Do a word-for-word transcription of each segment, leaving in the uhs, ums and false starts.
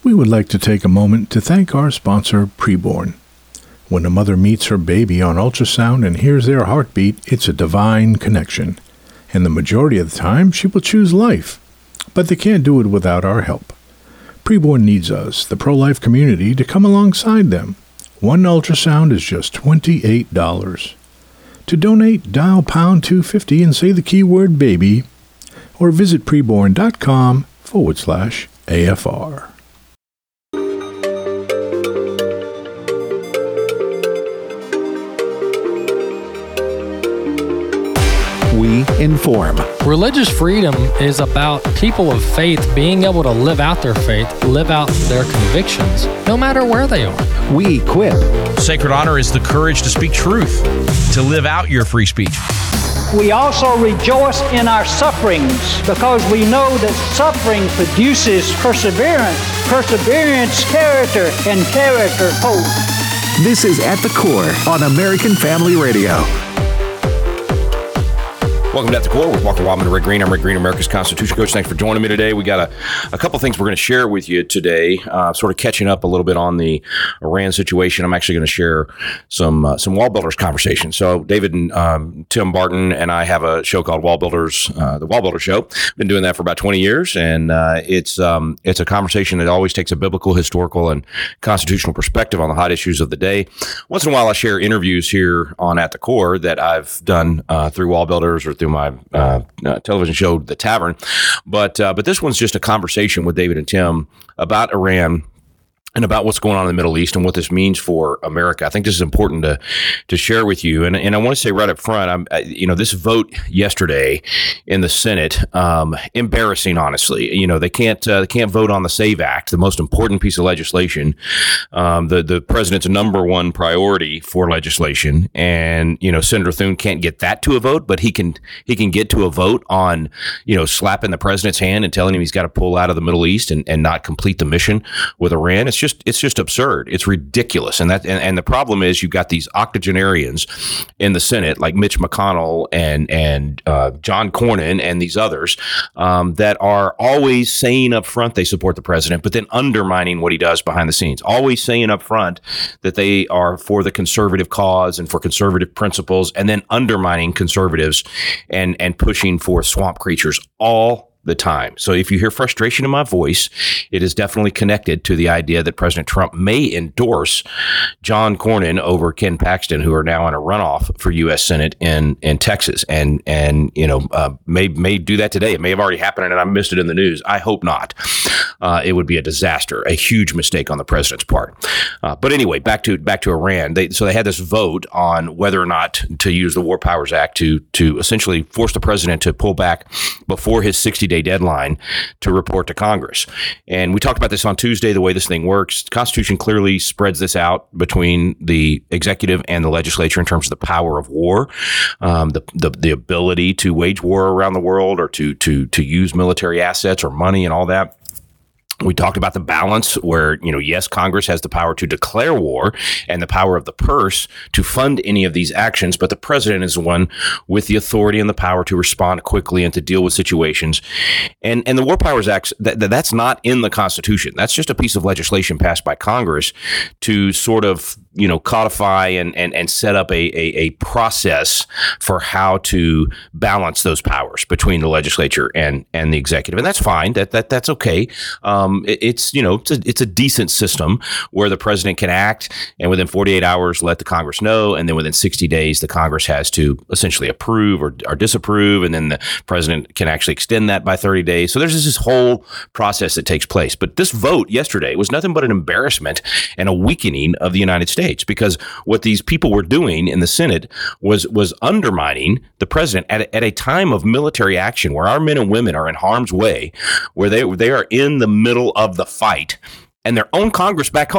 We would like to take a moment to thank our sponsor, Preborn. When a mother meets her baby on ultrasound and hears their heartbeat, it's a divine connection. And the majority of the time, she will choose life. But they can't do it without our help. Preborn needs us, the pro-life community, to come alongside them. One ultrasound is just twenty-eight dollars. To donate, dial pound two fifty and say the keyword baby, or visit preborn.com forward slash AFR. We inform. Religious freedom is about people of faith being able to live out their faith, live out their convictions, no matter where they are. We equip. Sacred honor is the courage to speak truth, to live out your free speech. We also rejoice in our sufferings because we know that suffering produces perseverance, perseverance, character, and character, hope. This is At the Core on American Family Radio. Welcome to At the Core with Walker Wildman and Rick Green. I'm Rick Green, America's Constitution Coach. Thanks for joining me today. We got a, a couple things we're going to share with you today, uh, sort of catching up a little bit on the Iran situation. I'm actually going to share some uh, some Wall Builders conversation. So David and um, Tim Barton and I have a show called Wall Builders, uh, the Wall Builder Show. Been doing that for about twenty years, and uh, it's um, it's a conversation that always takes a biblical, historical, and constitutional perspective on the hot issues of the day. Once in a while, I share interviews here on At the Core that I've done uh, through Wall Builders or through my uh, uh, television show, The Tavern. But uh, but this one's just a conversation with David and Tim about Iran and about what's going on in the Middle East and what this means for America. I think this is important to to share with you. And and I want to say right up front, I'm, I, you know, this vote yesterday in the Senate, um, embarrassing, honestly. You know, they can't uh, they can't vote on the SAVE Act, the most important piece of legislation, um, the the president's number one priority for legislation. And you know, Senator Thune can't get that to a vote, but he can he can get to a vote on, you know, slapping the president's hand and telling him he's got to pull out of the Middle East and, and not complete the mission with Iran. It's just it's just absurd. It's ridiculous. And that and, and the problem is you've got these octogenarians in the Senate like Mitch McConnell and and uh, John Cornyn and these others um, that are always saying up front they support the president, but then undermining what he does behind the scenes. Always saying up front that they are for the conservative cause and for conservative principles, and then undermining conservatives and and pushing for swamp creatures all the time. So if you hear frustration in my voice, it is definitely connected to the idea that President Trump may endorse John Cornyn over Ken Paxton, who are now in a runoff for U S Senate in, in Texas, and and you know uh, may may do that today. It may have already happened, and I missed it in the news. I hope not. Uh, it would be a disaster, a huge mistake on the president's part. Uh, but anyway, back to back to Iran. They, so they had this vote on whether or not to use the War Powers Act to to essentially force the president to pull back before his sixty day deadline to report to Congress. And we talked about this on Tuesday, the way this thing works. The Constitution clearly spreads this out between the executive and the legislature in terms of the power of war, um, the, the the ability to wage war around the world or to to to use military assets or money and all that. We talked about the balance where, you know, yes, Congress has the power to declare war and the power of the purse to fund any of these actions, but the president is the one with the authority and the power to respond quickly and to deal with situations. And and the War Powers Act, that, that's not in the Constitution. That's just a piece of legislation passed by Congress to sort of, you know, codify and and, and set up a, a, a process for how to balance those powers between the legislature and, and the executive. And that's fine. That that that's okay. Um, it, it's, you know, it's a, it's a decent system where the president can act and within forty-eight hours let the Congress know. And then within sixty days, the Congress has to essentially approve or, or disapprove. And then the president can actually extend that by thirty days. So there's this whole process that takes place. But this vote yesterday was nothing but an embarrassment and a weakening of the United States, because what these people were doing in the Senate was was undermining the president at a, at a time of military action where our men and women are in harm's way, where they they are in the middle of the fight, and their own Congress back home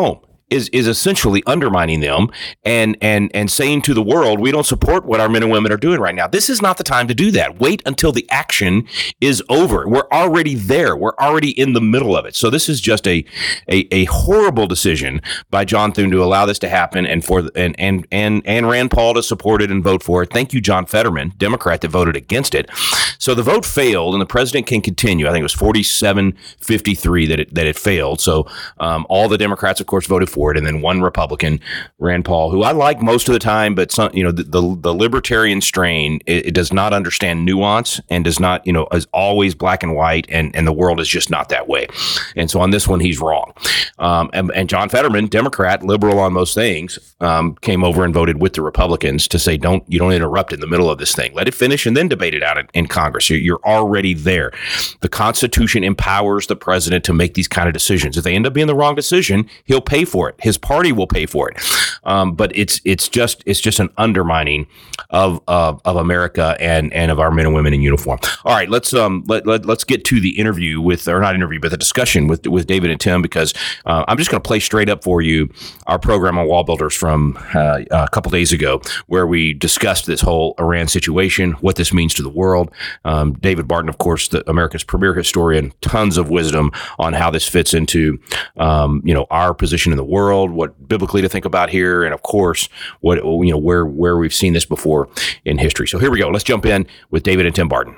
is is essentially undermining them and and and saying to the world, we don't support what our men and women are doing right now. This is not the time to do that. Wait until the action is over. We're already there. We're already in the middle of it. So this is just a a, a horrible decision by John Thune to allow this to happen, and for and and and and Rand Paul to support it and vote for it. Thank you, John Fetterman, Democrat, that voted against it. So the vote failed, and the president can continue. I think it was forty-seven fifty-three that it that it failed. So um, all the Democrats, of course, voted for it, and then one Republican, Rand Paul, who I like most of the time, but some, you know, the the, the libertarian strain, it, it does not understand nuance and does not, you know, is always black and white, and and the world is just not that way. And so on this one, he's wrong. Um, and, and John Fetterman, Democrat, liberal on most things, um, came over and voted with the Republicans to say, don't you don't interrupt in the middle of this thing. Let it finish and then debate it out in, in Congress. You're, you're already there. The Constitution empowers the president to make these kind of decisions. If they end up being the wrong decision, he'll pay for it. His party will pay for it. Um, but it's it's just it's just an undermining of of, of America and and of our men and women in uniform. All right, let's um let, let let's get to the interview with or not interview, but the discussion with with David and Tim, because uh, I'm just going to play straight up for you our program on Wall Builders from uh, a couple days ago, where we discussed this whole Iran situation, what this means to the world. Um, David Barton, of course, the America's premier historian, tons of wisdom on how this fits into um, you know our position in the world, what biblically to think about here, and of course, what you know where where we've seen this before in history. So here we go. Let's jump in with David and Tim Barton.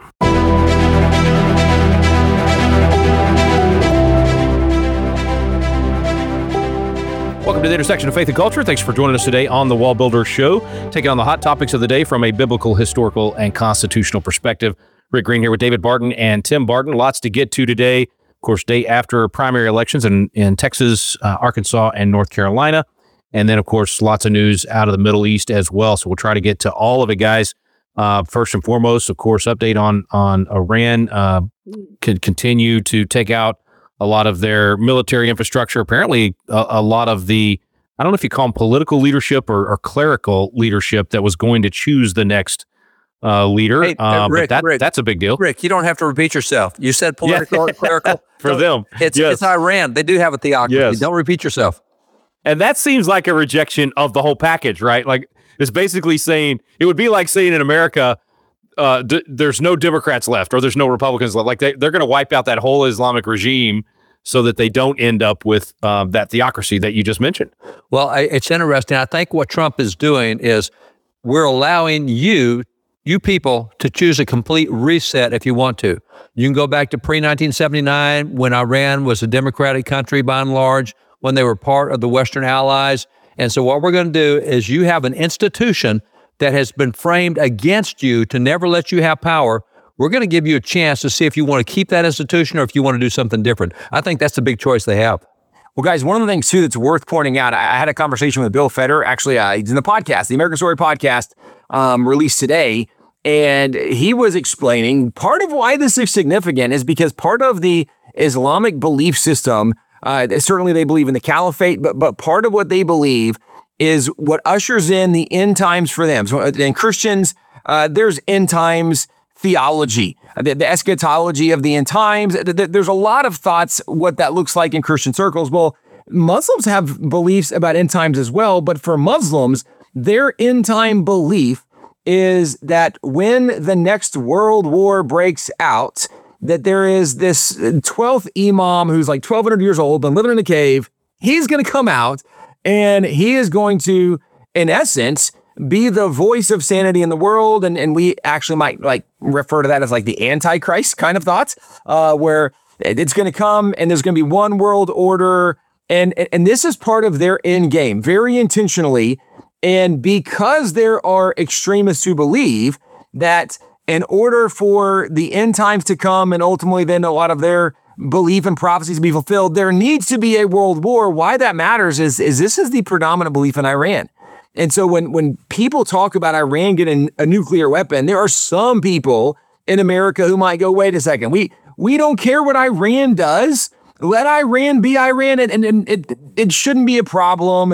Welcome to the intersection of faith and culture. Thanks for joining us today on the Wall Builder Show, taking on the hot topics of the day from a biblical, historical, and constitutional perspective. Rick Green here with David Barton and Tim Barton. Lots to get to today. Of course, day after primary elections in, in Texas, uh, Arkansas, and North Carolina. And then, of course, lots of news out of the Middle East as well. So we'll try to get to all of it, guys. Uh, first and foremost, of course, update on, on Iran. Uh, could continue to take out a lot of their military infrastructure. Apparently, a, a lot of the, I don't know if you call them political leadership or, or clerical leadership that was going to choose the next uh, leader. Hey, uh, Rick, but that, Rick, that's a big deal. Rick, you don't have to repeat yourself. You said political, yeah. clerical. For so them. It's, yes. it's Iran. They do have a theocracy. Yes. Don't repeat yourself. And that seems like a rejection of the whole package, right? Like, it's basically saying, it would be like saying in America, uh, d- there's no Democrats left or there's no Republicans left. Like, they, they're going to wipe out that whole Islamic regime so that they don't end up with um, that theocracy that you just mentioned. Well, I, it's interesting. I think what Trump is doing is we're allowing you, you people, to choose a complete reset if you want to. You can go back to pre nineteen seventy-nine when Iran was a democratic country by and large, when they were part of the Western Allies. And so what we're going to do is you have an institution that has been framed against you to never let you have power. We're going to give you a chance to see if you want to keep that institution or if you want to do something different. I think that's the big choice they have. Well, guys, one of the things, too, that's worth pointing out, I had a conversation with Bill Feder. Actually, uh, he's in the podcast, the American Story podcast, um, released today. And he was explaining part of why this is significant is because part of the Islamic belief system, uh, certainly they believe in the caliphate, but but part of what they believe is what ushers in the end times for them. So in Christians, uh, there's end times theology, the, the eschatology of the end times. There's a lot of thoughts what that looks like in Christian circles. Well, Muslims have beliefs about end times as well, but for Muslims, their end time belief is that when the next world war breaks out, that there is this twelfth imam who's like twelve hundred years old, been living in a cave. He's going to come out and he is going to, in essence, be the voice of sanity in the world. And, and we actually might like refer to that as like the Antichrist kind of thoughts, uh, where it's going to come and there's going to be one world order. And, and this is part of their end game, very intentionally. And because there are extremists who believe that in order for the end times to come and ultimately then a lot of their belief and prophecies to be fulfilled, there needs to be a world war. Why that matters is, is this is the predominant belief in Iran. And so when, when people talk about Iran getting a nuclear weapon, there are some people in America who might go, wait a second, we we don't care what Iran does. Let Iran be Iran. And, and, and it, it shouldn't be a problem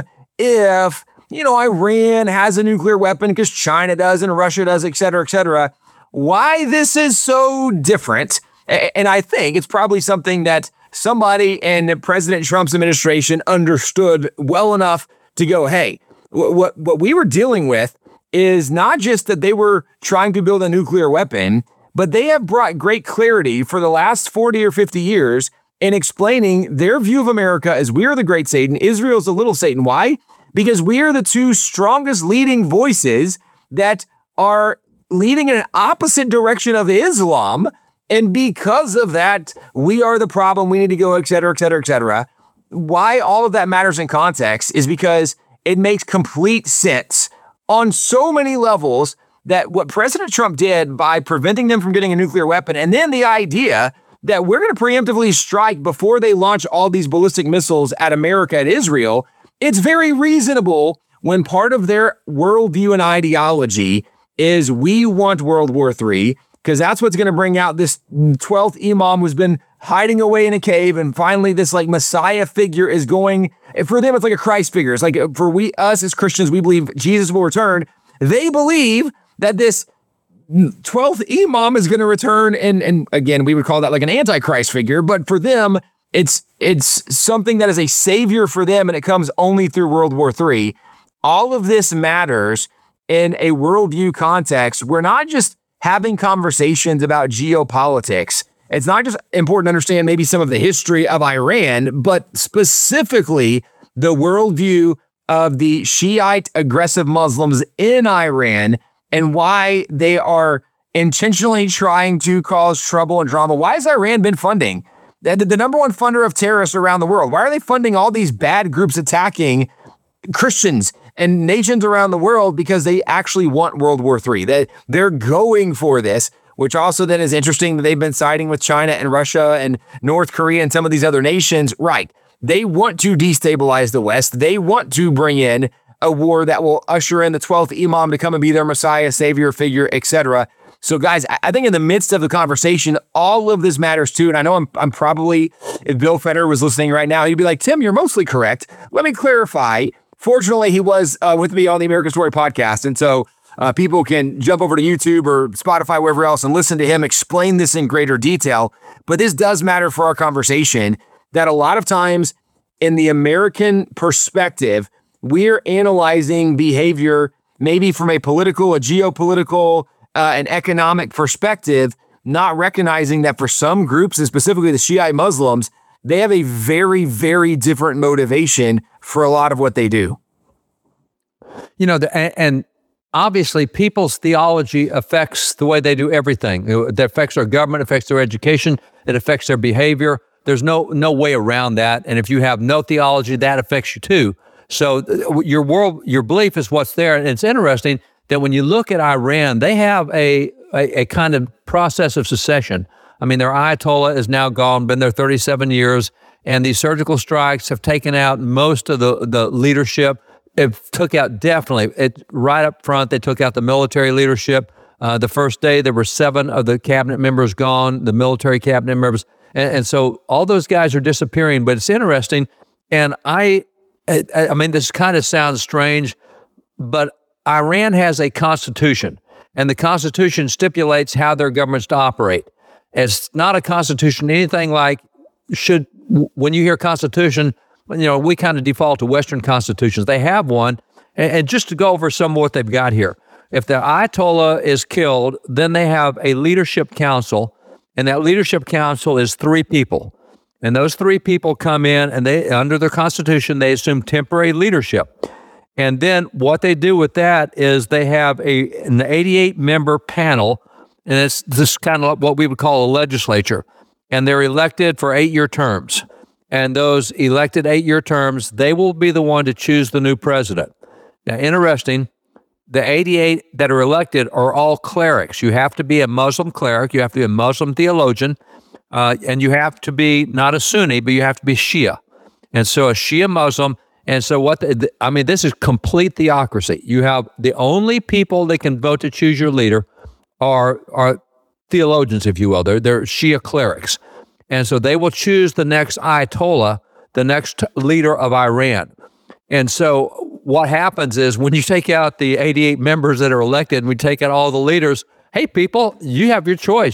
if, you know, Iran has a nuclear weapon because China does and Russia does, et cetera, et cetera. Why this is so different, and I think it's probably something that somebody in President Trump's administration understood well enough to go, hey, what what we were dealing with is not just that they were trying to build a nuclear weapon, but they have brought great clarity for the last forty or fifty years in explaining their view of America as we are the great Satan, Israel's the little Satan. Why? Because we are the two strongest leading voices that are leading in an opposite direction of Islam. And because of that, we are the problem. We need to go, et cetera, et cetera, et cetera. Why all of that matters in context is because it makes complete sense on so many levels that what President Trump did by preventing them from getting a nuclear weapon, and then the idea that we're going to preemptively strike before they launch all these ballistic missiles at America and Israel, it's very reasonable when part of their worldview and ideology is we want World War Three, because that's what's going to bring out this twelfth Imam who's been hiding away in a cave, and finally this like Messiah figure is going, for them it's like a Christ figure. It's like for we, us as Christians, we believe Jesus will return. They believe that this twelfth Imam is going to return, and and again, we would call that like an antichrist figure, but for them, it's it's something that is a savior for them, and it comes only through World War Three. All of this matters in a worldview context. We're not just having conversations about geopolitics. It's not just important to understand maybe some of the history of Iran, but specifically the worldview of the Shiite aggressive Muslims in Iran and why they are intentionally trying to cause trouble and drama. Why has Iran been funding the, the number one funder of terrorists around the world? Why are they funding all these bad groups attacking Christians and nations around the world? Because they actually want World War Three. They, they're going for this, which also then is interesting that they've been siding with China and Russia and North Korea and some of these other nations. Right. They want to destabilize the West. They want to bring in a war that will usher in the twelfth Imam to come and be their Messiah, savior figure, et cetera. So guys, I think in the midst of the conversation, all of this matters too. And I know I'm, I'm probably, if Bill Federer was listening right now, he'd be like, Tim, you're mostly correct. Let me clarify. Fortunately, he was uh, with me on the American Story podcast. And so uh, people can jump over to YouTube or Spotify, wherever else, and listen to him explain this in greater detail. But this does matter for our conversation, that a lot of times in the American perspective, we're analyzing behavior maybe from a political, a geopolitical, uh, an economic perspective, not recognizing that for some groups, and specifically the Shiite Muslims, they have a very, very different motivation for a lot of what they do. You know, the, and obviously people's theology affects the way they do everything. It affects their government, affects their education, it affects their behavior. There's no no way around that. And if you have no theology, that affects you too. So your world, your belief is what's there. And it's interesting that when you look at Iran, they have a, a, a kind of process of secession. I mean, their Ayatollah is now gone, been there thirty-seven years, and these surgical strikes have taken out most of the, the leadership. It took out definitely, it right up front, they took out the military leadership. Uh, the first day, there were seven of the cabinet members gone, the military cabinet members. And, and so all those guys are disappearing, but it's interesting. And I, I, I mean, this kind of sounds strange, but Iran has a constitution, and the constitution stipulates how their government's to operate. It's not a constitution, anything like should, when you hear constitution, you know, we kind of default to Western constitutions. They have one. And, and just to go over some of what they've got here, if the Ayatollah is killed, then they have a leadership council, and that leadership council is three people. And those three people come in, and they, under their constitution, they assume temporary leadership. And then what they do with that is they have a an eighty-eight member panel, and it's this kind of what we would call a legislature. And they're elected for eight-year terms. And those elected eight-year terms, they will be the one to choose the new president. Now, interesting, the eighty-eight that are elected are all clerics. You have to be a Muslim cleric. You have to be a Muslim theologian. Uh, and you have to be not a Sunni, but you have to be Shia. And so a Shia Muslim. And so what, the, the, I mean, this is complete theocracy. You have the only people that can vote to choose your leader are are theologians, if you will. They're, they're Shia clerics. And so they will choose the next Ayatollah, the next leader of Iran. And so what happens is when you take out the eighty-eight members that are elected and we take out all the leaders, hey, people, you have your choice.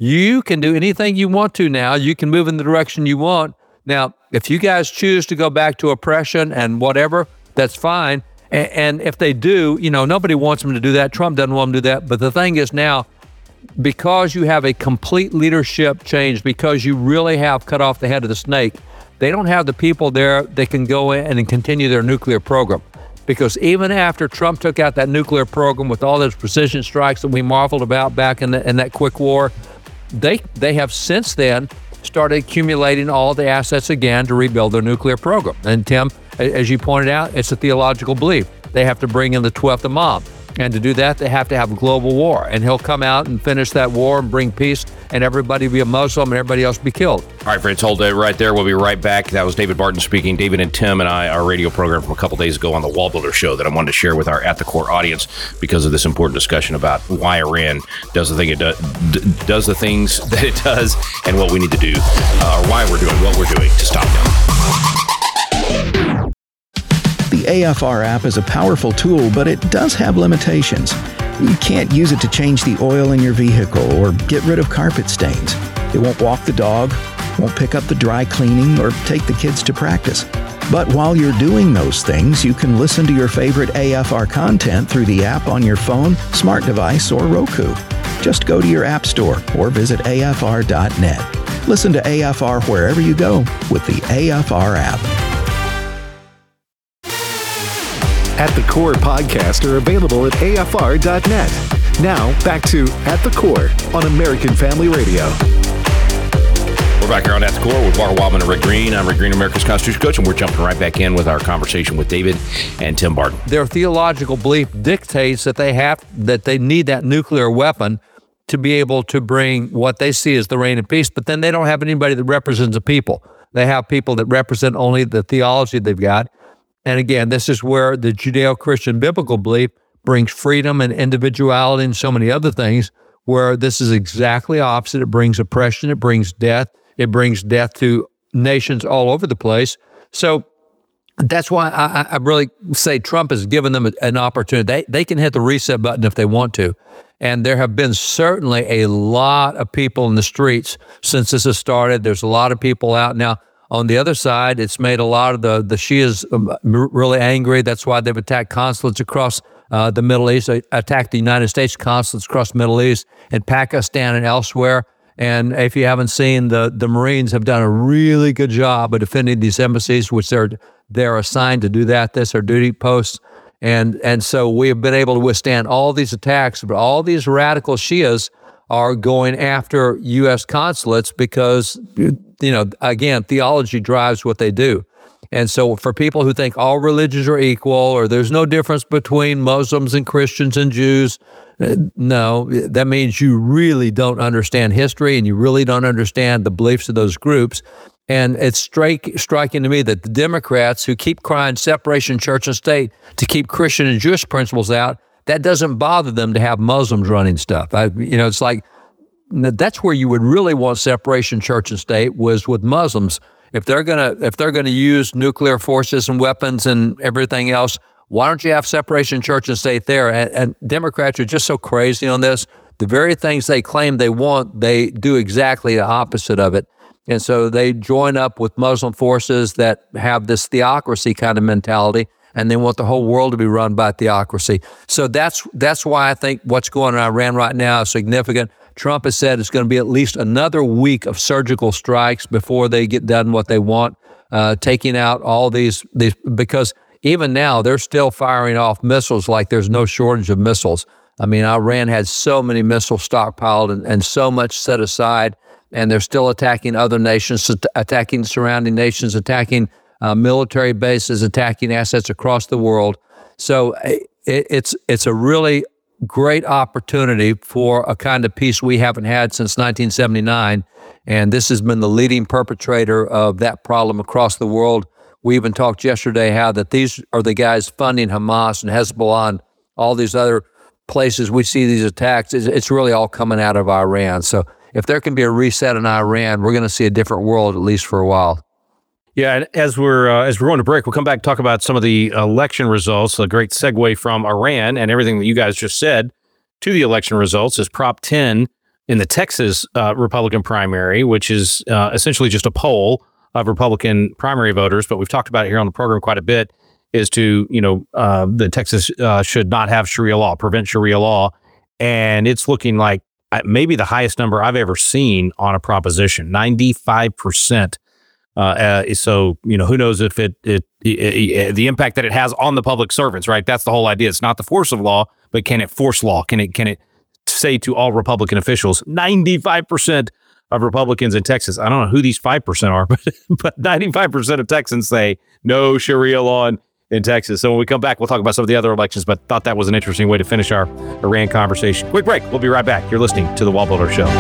You can do anything you want to now. You can move in the direction you want. Now, if you guys choose to go back to oppression and whatever, that's fine. And, and if they do, you know, nobody wants them to do that. Trump doesn't want them to do that. But the thing is now, because you have a complete leadership change, because you really have cut off the head of the snake, they don't have the people there that can go in and continue their nuclear program. Because even after Trump took out that nuclear program with all those precision strikes that we marveled about back in, the, in that quick war, they they have since then started accumulating all the assets again to rebuild their nuclear program. And Tim, as you pointed out, it's a theological belief. They have to bring in the twelfth Imam. And to do that, they have to have a global war. And he'll come out and finish that war and bring peace, and everybody be a Muslim and everybody else be killed. All right, friends, hold it right there. We'll be right back. That was David Barton speaking. David and Tim and I, our radio program from a couple days ago on the Wall Builder Show that I wanted to share with our At the Core audience because of this important discussion about why Iran does the thing it do, d- does the things that it does and what we need to do, uh, or why we're doing what we're doing to stop them. The A F R app is a powerful tool, but it does have limitations. You can't use it to change the oil in your vehicle or get rid of carpet stains. It won't walk the dog, won't pick up the dry cleaning, or take the kids to practice. But while you're doing those things, you can listen to your favorite A F R content through the app on your phone, smart device, or Roku. Just go to your app store or visit A F R dot net. Listen to A F R wherever you go with the A F R app. At the Core podcasts are available at A F R dot net. Now, back to At the Core on American Family Radio. We're back here on At the Core with Walker Wildman and Rick Green. I'm Rick Green, America's Constitution Coach, and we're jumping right back in with our conversation with David and Tim Barton. Their theological belief dictates that they have that they need that nuclear weapon to be able to bring what they see as the reign of peace, but then they don't have anybody that represents the people. They have people that represent only the theology they've got. And again, this is where the Judeo-Christian biblical belief brings freedom and individuality and so many other things, where this is exactly opposite. It brings oppression, it brings death, it brings death to nations all over the place. So that's why I, I really say Trump has given them an opportunity. They, they can hit the reset button if they want to. And there have been certainly a lot of people in the streets since this has started. There's a lot of people out now. On the other side, it's made a lot of the, the Shias really angry. That's why they've attacked consulates across uh, the Middle East, they attacked the United States consulates across the Middle East and Pakistan and elsewhere. And if you haven't seen, the, the Marines have done a really good job of defending these embassies, which they're they're assigned to do that. That's their duty posts. And, and so we have been able to withstand all these attacks, but all these radical Shias are going after U S consulates because, you know, again, theology drives what they do. And so for people who think all religions are equal or there's no difference between Muslims and Christians and Jews, no, that means you really don't understand history and you really don't understand the beliefs of those groups. And it's strike, striking to me that the Democrats who keep crying separation church and state to keep Christian and Jewish principles out, that doesn't bother them to have Muslims running stuff. I, you know, it's like, that's where you would really want separation church and state, was with Muslims. If they're gonna if they're gonna use nuclear forces and weapons and everything else, why don't you have separation church and state there? And, and Democrats are just so crazy on this. The very things they claim they want, they do exactly the opposite of it. And so they join up with Muslim forces that have this theocracy kind of mentality, and they want the whole world to be run by theocracy. So that's that's why I think what's going on in Iran right now is significant. Trump has said it's going to be at least another week of surgical strikes before they get done what they want, uh, taking out all these, these, because even now they're still firing off missiles like there's no shortage of missiles. I mean, Iran had so many missiles stockpiled and, and so much set aside, and they're still attacking other nations, attacking surrounding nations, attacking uh, military bases, attacking assets across the world. So it, it's it's a really great opportunity for a kind of peace we haven't had since nineteen seventy-nine. And this has been the leading perpetrator of that problem across the world. We even talked yesterday how that these are the guys funding Hamas and Hezbollah and all these other places we see these attacks. It's really all coming out of Iran. So if there can be a reset in Iran, we're going to see a different world, at least for a while. Yeah, and as we're uh, as we're going to break, we'll come back and talk about some of the election results. A great segue from Iran and everything that you guys just said to the election results is Prop ten in the Texas uh, Republican primary, which is uh, essentially just a poll of Republican primary voters, but we've talked about it here on the program quite a bit, is to, you know, uh, the Texas uh, should not have Sharia law, prevent Sharia law. And it's looking like maybe the highest number I've ever seen on a proposition, ninety-five percent. Uh, uh, so, you know, who knows if it, it, it, it, the impact that it has on the public servants, right? That's the whole idea. It's not the force of law, but can it force law? Can it, can it say to all Republican officials, ninety-five percent of Republicans in Texas, I don't know who these five percent are, but, but ninety-five percent of Texans say no Sharia law in, in Texas. So when we come back, we'll talk about some of the other elections, but thought that was an interesting way to finish our Iran conversation. Quick break. We'll be right back. You're listening to The Wall Builder Show.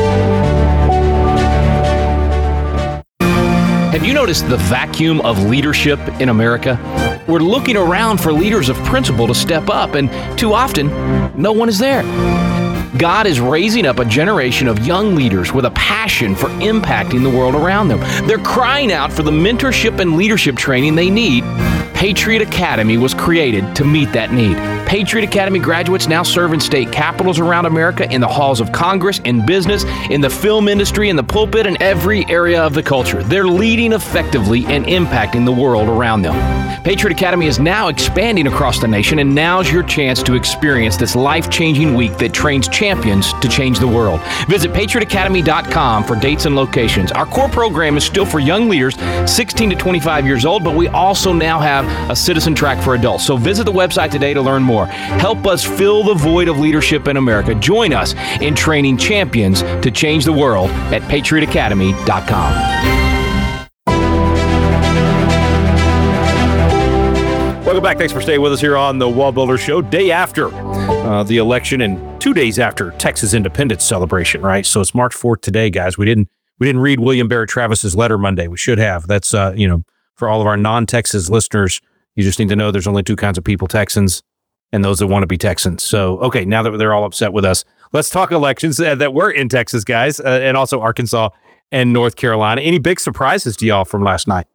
Have you noticed the vacuum of leadership in America? We're looking around for leaders of principle to step up, and too often, no one is there. God is raising up a generation of young leaders with a passion for impacting the world around them. They're crying out for the mentorship and leadership training they need. Patriot Academy was created to meet that need. Patriot Academy graduates now serve in state capitals around America, in the halls of Congress, in business, in the film industry, in the pulpit, and every area of the culture. They're leading effectively and impacting the world around them. Patriot Academy is now expanding across the nation, and now's your chance to experience this life-changing week that trains champions to change the world. Visit patriot academy dot com for dates and locations. Our core program is still for young leaders sixteen to twenty-five years old, but we also now have a citizen track for adults. So visit the website today to learn more. Help us fill the void of leadership in America. Join us in training champions to change the world at patriot academy dot com. Welcome back. Thanks for staying with us here on the Wall Builder Show. Day after uh, the election and two days after Texas Independence celebration, right? So it's March fourth today, guys. We didn't we didn't read William Barrett Travis's letter Monday. We should have. That's uh, you know, for all of our non-Texas listeners, you just need to know there's only two kinds of people, Texans and those that want to be Texans. So, okay, now that they're all upset with us, let's talk elections uh, that were in Texas, guys, uh, and also Arkansas and North Carolina. Any big surprises to y'all from last night?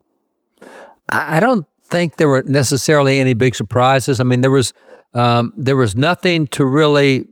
I don't think there were necessarily any big surprises. I mean, there was um, there was nothing to really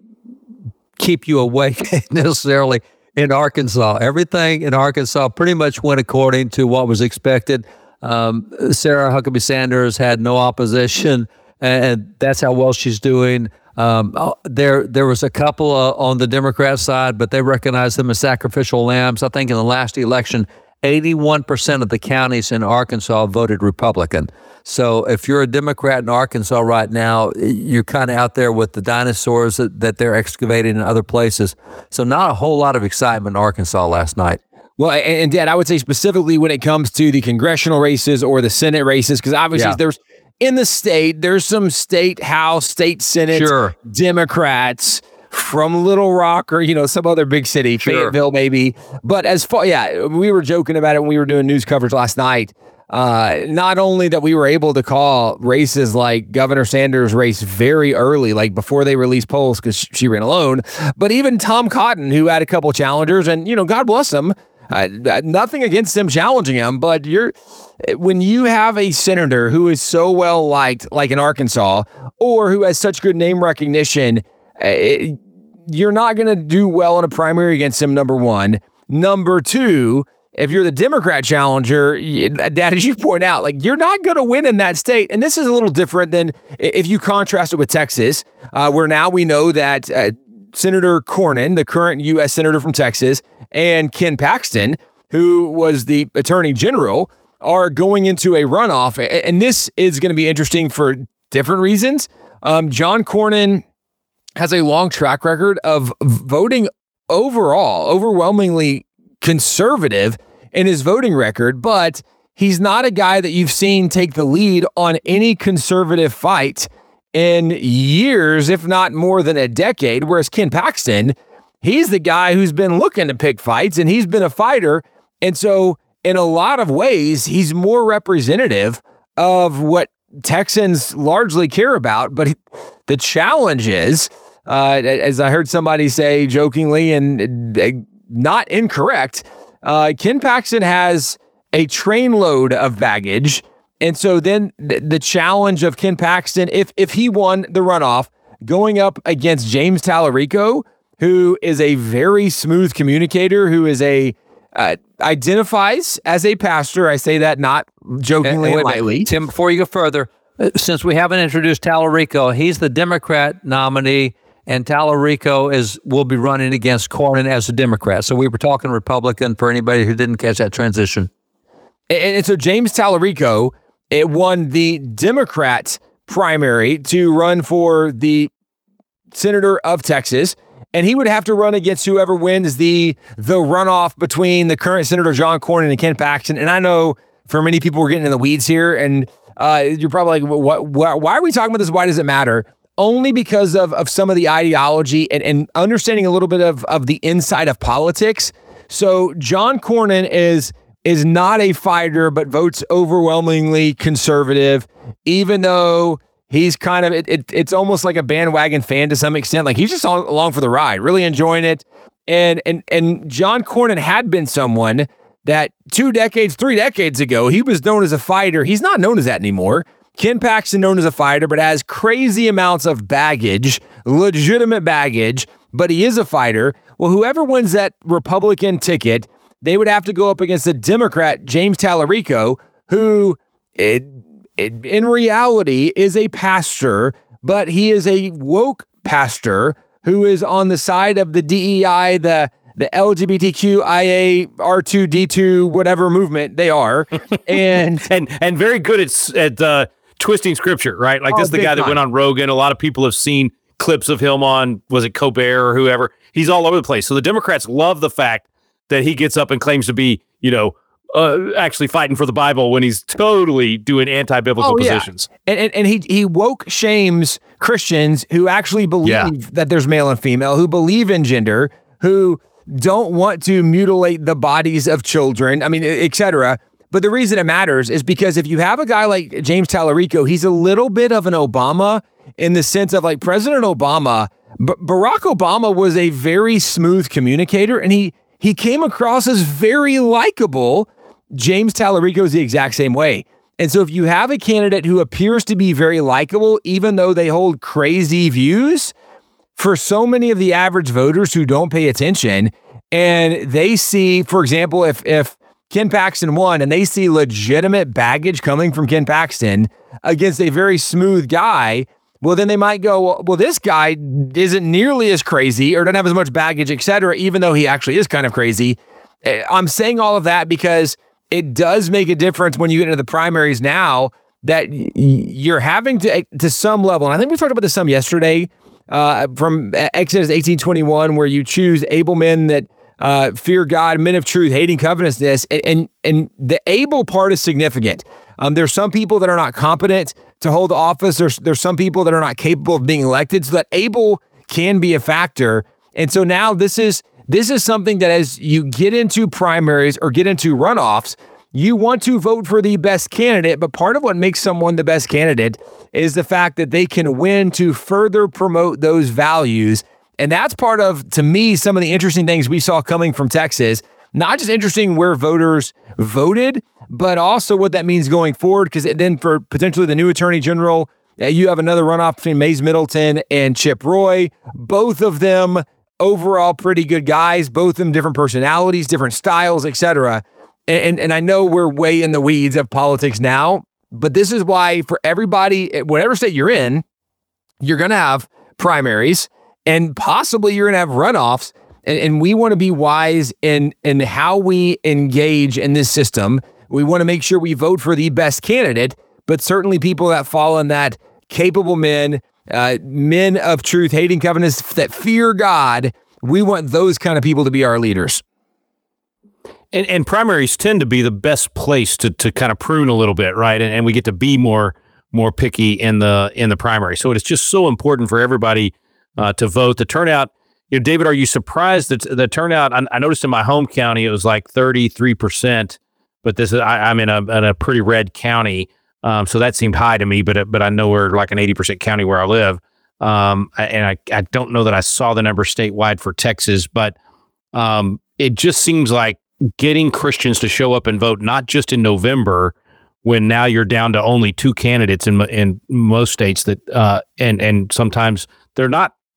keep you awake necessarily in Arkansas. Everything in Arkansas pretty much went according to what was expected. Um, Sarah Huckabee Sanders had no opposition, and that's how well she's doing. Um, there, there was a couple uh, on the Democrat side, but they recognized them as sacrificial lambs. I think in the last election, eighty-one percent of the counties in Arkansas voted Republican. So if you're a Democrat in Arkansas right now, you're kind of out there with the dinosaurs that, that they're excavating in other places. So not a whole lot of excitement in Arkansas last night. Well, and, and Dad, I would say specifically when it comes to the congressional races or the Senate races, because obviously yeah. there's in the state, there's some state House, state Senate sure. Democrats from Little Rock or, you know, some other big city, sure. Fayetteville maybe. But as far, yeah, we were joking about it when we were doing news coverage last night. Uh, not only that we were able to call races like Governor Sanders' race very early, like before they released polls because she ran alone, but even Tom Cotton, who had a couple challengers, and, you know, God bless him. Uh, nothing against them challenging him, but you're when you have a senator who is so well liked, like in Arkansas, or who has such good name recognition, it, you're not going to do well in a primary against him, number one. Number two, if you're the Democrat challenger, Dad, as you point out, like you're not going to win in that state. And this is a little different than if you contrast it with Texas, uh, where now we know that uh, Senator Cornyn, the current U S Senator from Texas, and Ken Paxton, who was the Attorney General, are going into a runoff. And this is going to be interesting for different reasons. Um, John Cornyn has a long track record of voting overall, overwhelmingly conservative in his voting record, but he's not a guy that you've seen take the lead on any conservative fight in years, if not more than a decade, whereas Ken Paxton, he's the guy who's been looking to pick fights, and he's been a fighter. And so in a lot of ways, he's more representative of what Texans largely care about. But the challenge is, uh, as I heard somebody say jokingly and uh, not incorrect, uh, Ken Paxton has a trainload of baggage. And so then the challenge of Ken Paxton, if if he won the runoff, going up against James Tallarico, who is a very smooth communicator, who is a uh, identifies as a pastor. I say that not jokingly and, and lightly. Tim, before you go further, since we haven't introduced Tallarico, he's the Democrat nominee, and Tallarico is will be running against Cornyn as a Democrat. So we were talking Republican for anybody who didn't catch that transition. And, and so James Tallarico, it won the Democrat primary to run for the senator of Texas. And he would have to run against whoever wins the the runoff between the current Senator John Cornyn and Ken Paxton. And I know for many people we're getting in the weeds here, and uh, you're probably like, what, what, why are we talking about this? Why does it matter? Only because of, of some of the ideology and, and understanding a little bit of, of the inside of politics. So John Cornyn is is not a fighter, but votes overwhelmingly conservative, even though he's kind of, it, it, it's almost like a bandwagon fan to some extent. Like he's just all, along for the ride, really enjoying it. And, and, and John Cornyn had been someone that two decades, three decades ago, he was known as a fighter. He's not known as that anymore. Ken Paxton known as a fighter, but has crazy amounts of baggage, legitimate baggage, but he is a fighter. Well, whoever wins that Republican ticket, they would have to go up against the Democrat, James Tallarico, who it, it, in reality is a pastor, but he is a woke pastor who is on the side of the D E I, the the L G B T Q I A R two D two, whatever movement they are. And and and very good at, at uh, twisting scripture, right? Like oh, this is the guy time. that went on Rogan. A lot of people have seen clips of him on, was it Colbert or whoever? He's all over the place. So the Democrats love the fact that he gets up and claims to be, you know, uh, actually fighting for the Bible when he's totally doing anti-biblical oh, positions. Yeah. And, and and he he woke shames Christians who actually believe Yeah. that there's male and female, who believe in gender, who don't want to mutilate the bodies of children, I mean, et cetera. But the reason it matters is because if you have a guy like James Tallarico, he's a little bit of an Obama in the sense of like President Obama. B- Barack Obama was a very smooth communicator, and he he came across as very likable. James Tallarico is the exact same way. And so if you have a candidate who appears to be very likable, even though they hold crazy views, for so many of the average voters who don't pay attention, and they see, for example, if if Ken Paxton won and they see legitimate baggage coming from Ken Paxton against a very smooth guy, well, then they might go, well, this guy isn't nearly as crazy or doesn't have as much baggage, et cetera, even though he actually is kind of crazy. I'm saying all of that because it does make a difference when you get into the primaries now that you're having to, to some level, and I think we talked about this some yesterday, uh, from Exodus eighteen twenty-one, where you choose able men that uh, fear God, men of truth, hating covetousness, and, and, and the able part is significant. Um, there's some people that are not competent to hold office. There's, there's some people that are not capable of being elected, so that able can be a factor. And so now this is This is something that as you get into primaries or get into runoffs, you want to vote for the best candidate, but part of what makes someone the best candidate is the fact that they can win to further promote those values. And that's part of, to me, some of the interesting things we saw coming from Texas. Not just interesting where voters voted, but also what that means going forward, because then for potentially the new attorney general, you have another runoff between Mays Middleton and Chip Roy. Both of them overall pretty good guys, both of them different personalities, different styles, et cetera. And, and I know we're way in the weeds of politics now, but this is why for everybody, whatever state you're in, you're going to have primaries and possibly you're going to have runoffs. And, and we want to be wise in, in how we engage in this system. We want to make sure we vote for the best candidate, but certainly people that fall in that capable men, uh, men of truth, hating covetousness, that fear God. We want those kind of people to be our leaders. And, and primaries tend to be the best place to to kind of prune a little bit, right? And, and we get to be more more picky in the in the primary. So it's just so important for everybody uh, to vote. The turnout, you know, David, are you surprised that the turnout? I, I noticed in my home county it was like thirty-three percent, but this is I, I'm in a in a pretty red county, um, so that seemed high to me. But but I know we're like an eighty percent county where I live, um, and I I don't know that I saw the number statewide for Texas, but um, it just seems like getting Christians to show up and vote, not just in November, when now you're down to only two candidates in in most states that, uh, and and sometimes they're not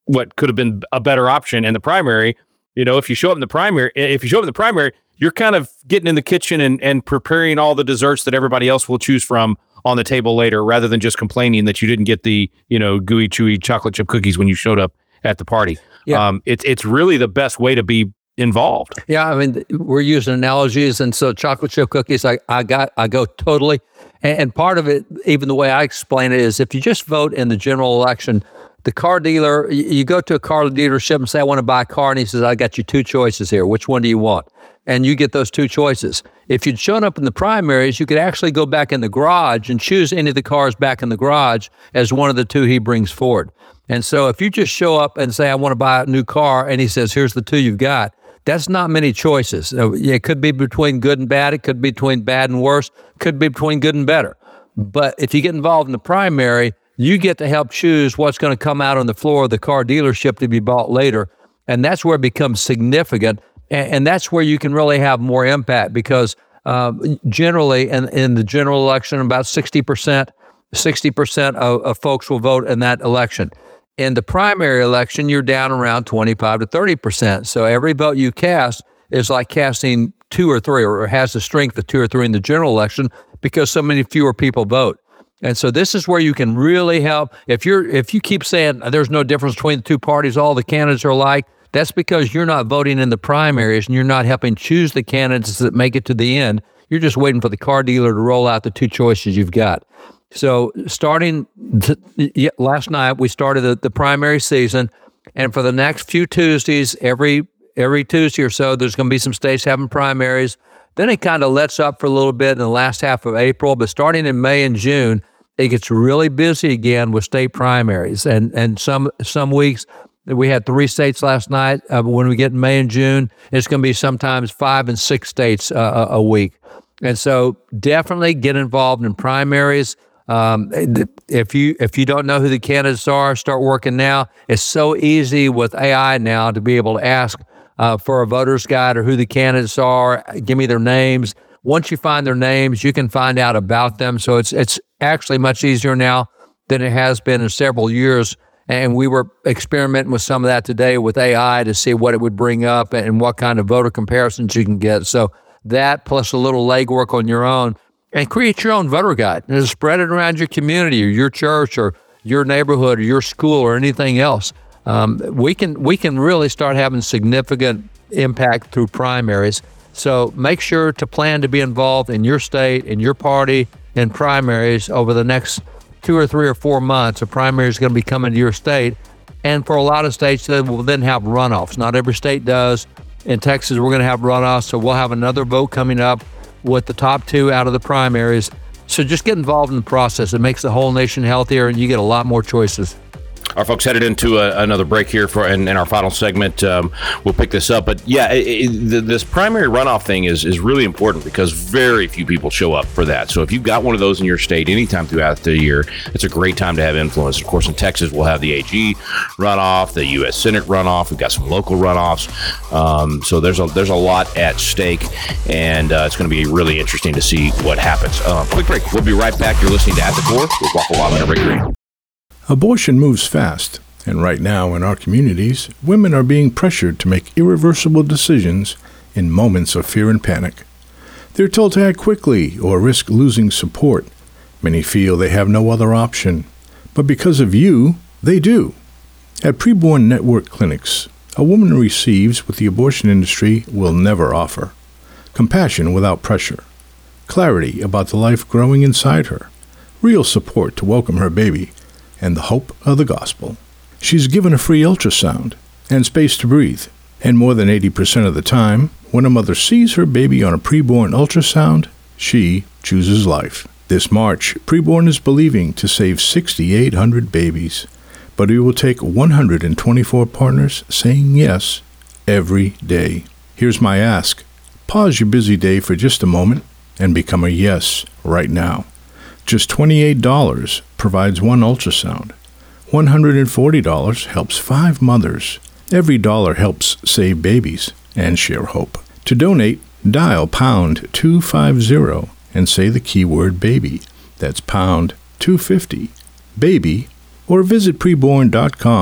what could have been a better option in the primary. You know, if you show up in the primary, if you show up in the primary, you're kind of getting in the kitchen and, and preparing all the desserts that everybody else will choose from on the table later, rather than just complaining that you didn't get the, you know, gooey, chewy chocolate chip cookies when you showed up at the party. Yeah. Um, it's it's really the best way to be involved. Yeah, I mean, we're using analogies, and so chocolate chip cookies, I, I got, I go totally. And, and part of it, even the way I explain it, is if you just vote in the general election, the car dealer, you go to a car dealership and say, I want to buy a car, and he says, I got you two choices here. Which one do you want? And you get those two choices. If you'd shown up in the primaries, you could actually go back in the garage and choose any of the cars back in the garage as one of the two he brings forward. And so if you just show up and say, I want to buy a new car, and he says, here's the two you've got, that's not many choices. It could be between good and bad. It could be between bad and worse. It could be between good and better. But if you get involved in the primary, you get to help choose what's going to come out on the floor of the car dealership to be bought later. And that's where it becomes significant. And that's where you can really have more impact, because uh, generally in, in the general election, about sixty percent, sixty percent of, of folks will vote in that election. In the primary election, you're down around twenty-five to thirty percent. So every vote you cast is like casting two or three, or has the strength of two or three in the general election, because so many fewer people vote. And so this is where you can really help. If you're if you keep saying there's no difference between the two parties, all the candidates are alike, that's because you're not voting in the primaries and you're not helping choose the candidates that make it to the end. You're just waiting for the car dealer to roll out the two choices you've got. So starting th- last night, we started the, the primary season, and for the next few Tuesdays, every every Tuesday or so, there's going to be some states having primaries. Then it kind of lets up for a little bit in the last half of April, but starting in May and June, it gets really busy again with state primaries. And and some some weeks, we had three states last night. Uh, when we get in May and June, it's going to be sometimes five and six states uh, a, a week. And so definitely get involved in primaries. Um, if you if you don't know who the candidates are, start working now. It's so easy with A I now to be able to ask uh, for a voter's guide or who the candidates are. Give me their names. Once you find their names, you can find out about them. So it's it's actually much easier now than it has been in several years. And we were experimenting with some of that today with A I to see what it would bring up and what kind of voter comparisons you can get. So that plus a little legwork on your own, and create your own voter guide and spread it around your community or your church or your neighborhood or your school or anything else. Um, we can we can really start having significant impact through primaries. So make sure to plan to be involved in your state, in your party, in primaries over the next two or three or four months. A primary is going to be coming to your state. And for a lot of states, they will then have runoffs. Not every state does. In Texas, we're going to have runoffs, so we'll have another vote coming up with the top two out of the primaries. So just get involved in the process. It makes the whole nation healthier, and you get a lot more choices. Our folks headed into a, another break here for in, in our final segment. Um, we'll pick this up, but yeah, it, it, this primary runoff thing is is really important because very few people show up for that. So if you've got one of those in your state anytime throughout the year, it's a great time to have influence. Of course, in Texas, we'll have the A G runoff, the U S Senate runoff. We've got some local runoffs. Um, so there's a there's a lot at stake, and uh, it's going to be really interesting to see what happens. Uh, quick break. We'll be right back. You're listening to At the Core with Walker Wildman and Rick Green. Abortion moves fast, and right now in our communities, women are being pressured to make irreversible decisions in moments of fear and panic. They're told to act quickly or risk losing support. Many feel they have no other option, but because of you, they do. At Preborn Network Clinics, a woman receives what the abortion industry will never offer: compassion without pressure, clarity about the life growing inside her, real support to welcome her baby, and the hope of the gospel. She's given a free ultrasound and space to breathe, and more than eighty percent of the time, when a mother sees her baby on a preborn ultrasound, she chooses life. This March, Preborn is believing to save six thousand eight hundred babies, but it will take one hundred twenty-four partners saying yes every day. Here's my ask. Pause your busy day for just a moment and become a yes right now. Just twenty-eight dollars provides one ultrasound. one hundred forty dollars helps five mothers. Every dollar helps save babies and share hope. To donate, dial pound two fifty and say the keyword baby. That's pound two fifty, baby, or visit preborn dot com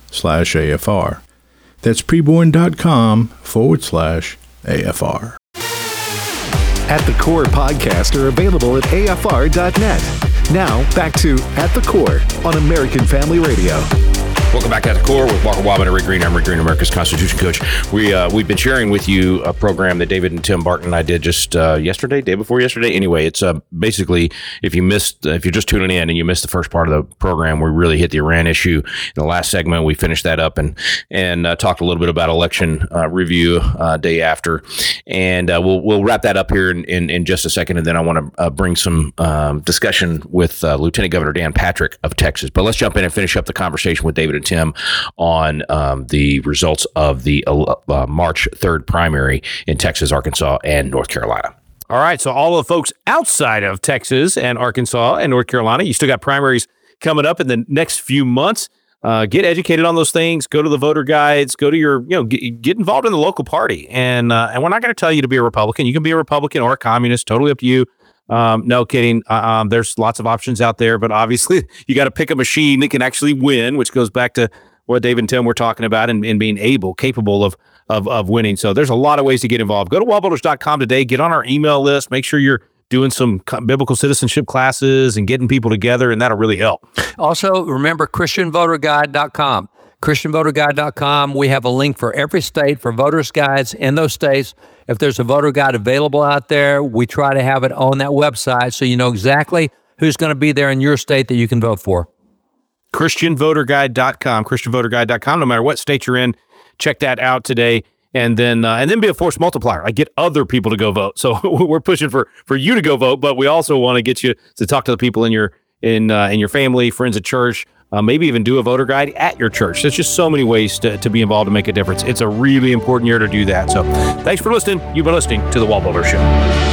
slash AFR. That's preborn.com forward slash AFR. At the Core podcasts are available at A F R dot net. Now, back to At the Core on American Family Radio. Welcome back to The Core with Walker Wildman and Rick Green. I'm Rick Green, America's Constitution Coach. We, uh, we've been sharing with you a program that David and Tim Barton and I did just uh, yesterday, day before yesterday. Anyway, it's uh, basically, if you missed, uh, if you're just tuning in and you missed the first part of the program, we really hit the Iran issue. In the last segment, we finished that up and and uh, talked a little bit about election uh, review uh, day after. And uh, we'll we'll wrap that up here in, in, in just a second. And then I want to uh, bring some um, discussion with uh, Lieutenant Governor Dan Patrick of Texas. But let's jump in and finish up the conversation with David and Tim on um, the results of the uh, March third primary in Texas, Arkansas, and North Carolina. All right. So all of the folks outside of Texas and Arkansas and North Carolina, you still got primaries coming up in the next few months. Uh, get educated on those things. Go to the voter guides. Go to your, you know, get, get involved in the local party. And uh, and we're not going to tell you to be a Republican. You can be a Republican or a communist. Totally up to you. Um, no kidding. Uh, um, there's lots of options out there, but obviously you got to pick a machine that can actually win, which goes back to what Dave and Tim were talking about and, and being able, capable of, of of winning. So there's a lot of ways to get involved. Go to wall builders dot com today. Get on our email list. Make sure you're doing some biblical citizenship classes and getting people together, and that'll really help. Also, remember Christian Voter Guide dot com. Christian Voter Guide dot com. We have a link for every state for voters' guides in those states. If there's a voter guide available out there, we try to have it on that website so you know exactly who's going to be there in your state that you can vote for. Christian Voter Guide dot com, Christian Voter Guide dot com. No matter what state you're in, check that out today, and then uh, and then be a force multiplier. I get other people to go vote. So we're pushing for for you to go vote, but we also want to get you to talk to the people in your in uh, in your family, friends at church, uh, maybe even do a voter guide at your church. There's just so many ways to, to be involved and make a difference. It's a really important year to do that. So thanks for listening. You've been listening to the Wall Builder Show.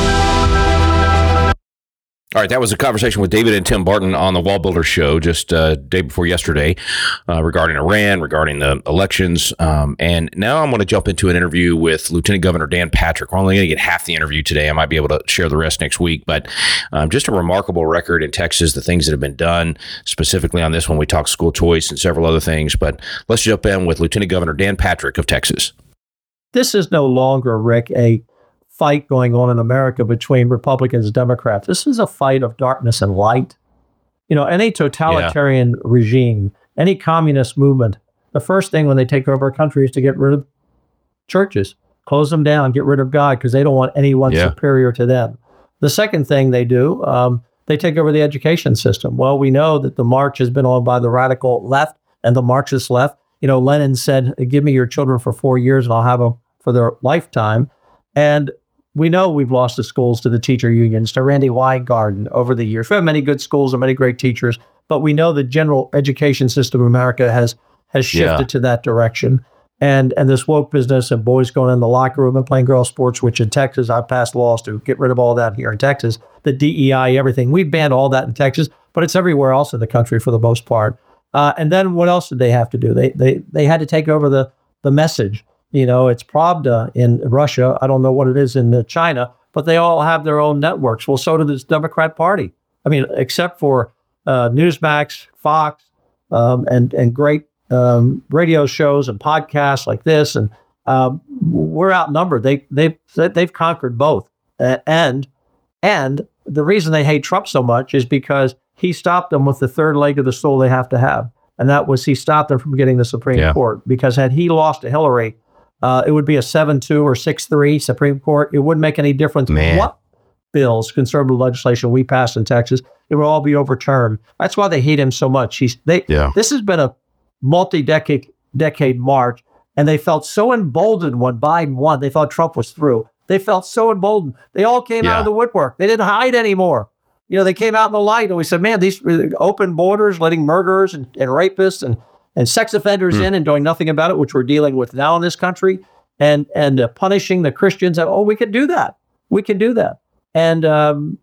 All right, that was a conversation with David and Tim Barton on the Wall Builder Show just uh, day before yesterday uh, regarding Iran, regarding the elections. Um, and now I'm going to jump into an interview with Lieutenant Governor Dan Patrick. We're only going to get half the interview today. I might be able to share the rest next week. But um, just a remarkable record in Texas, the things that have been done. Specifically on this one, we talked school choice and several other things. But let's jump in with Lieutenant Governor Dan Patrick of Texas. This is no longer, Rick, a fight going on in America between Republicans and Democrats. This is a fight of darkness and light. You know, any totalitarian yeah. regime, any communist movement, the first thing when they take over a country is to get rid of churches, close them down, get rid of God, because they don't want anyone yeah. superior to them. The second thing they do, um, they take over the education system. Well, we know that the march has been on by the radical left and the Marxist left. You know, Lenin said, give me your children for four years and I'll have them for their lifetime. And we know we've lost the schools to the teacher unions, to Randy Weingarten over the years. We have many good schools and many great teachers, but we know the general education system in America has has shifted yeah. to that direction. And and this woke business and boys going in the locker room and playing girl sports, which in Texas, I've passed laws to get rid of all that here in Texas, the D E I, everything. We've banned all that in Texas, but it's everywhere else in the country for the most part. Uh, and then what else did they have to do? They they they had to take over the the message. You know, it's Pravda in Russia. I don't know what it is in China, but they all have their own networks. Well, so did this Democrat Party. I mean, except for uh, Newsmax, Fox, um, and and great um, radio shows and podcasts like this, and um, we're outnumbered. They they they've conquered both, uh, and and the reason they hate Trump so much is because he stopped them with the third leg of the stool they have to have, and that was he stopped them from getting the Supreme yeah. Court. Because had he lost to Hillary, Uh, it would be a seven two or six three Supreme Court. It wouldn't make any difference Man. what bills, conservative legislation we passed in Texas. It would all be overturned. That's why they hate him so much. He's they. Yeah. This has been a multi-decade decade march, and they felt so emboldened when Biden won. They thought Trump was through. They felt so emboldened. They all came yeah. out of the woodwork. They didn't hide anymore. You know, they came out in the light, and we said, man, these open borders, letting murderers and, and rapists and and sex offenders mm. in and doing nothing about it, which we're dealing with now in this country, and and uh, punishing the Christians. Oh, we could do that. We can do that. And um,